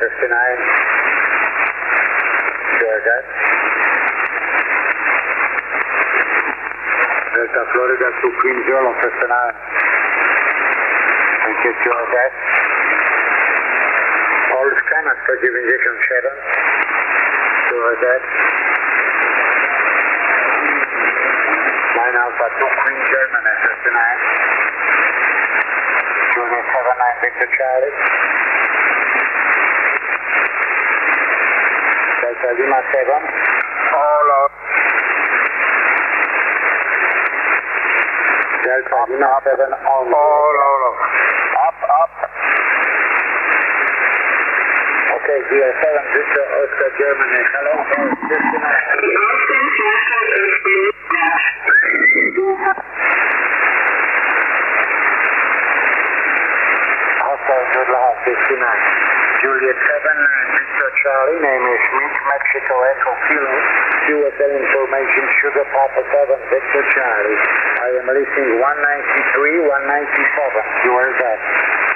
Sure that. Delta Florida to Queen Zero, 59. Thank you, sure that. All scanners for giving injection 7. Sure that. 9 Alpha 2 Queen German, 59. Juliet 79 Victor Charlie. Delta Lima 7. All out. Delta Lima 7 all out. Up. Okay, GL7 Victor Oscar Germany. Hello, 59. Good luck, 59. Juliet 79, Victor Charlie, name is Schmidt, Mexico Echo Kilo, QSL information, Sugar Papa 7, Victor Charlie. I am listening 193, 197, you heard that.